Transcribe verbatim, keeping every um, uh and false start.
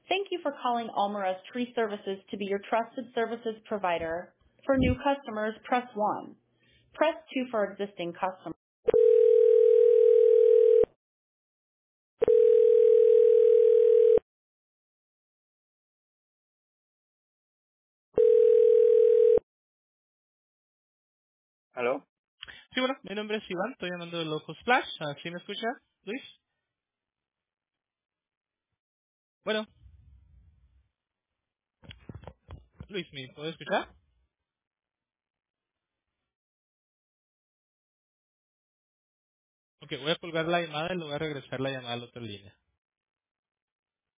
Thank you for calling Almaraz Tree Services to be your trusted services provider. For new customers, press one. Press two for existing customers. ¿Aló? Sí, bueno, mi nombre es Iván, estoy llamando de Loco Splash. Ah, ¿Sí me escucha, Luis? Bueno, Luis, ¿me puede escuchar? Ok, voy a colgar la llamada y le voy a regresar la llamada a la otra línea.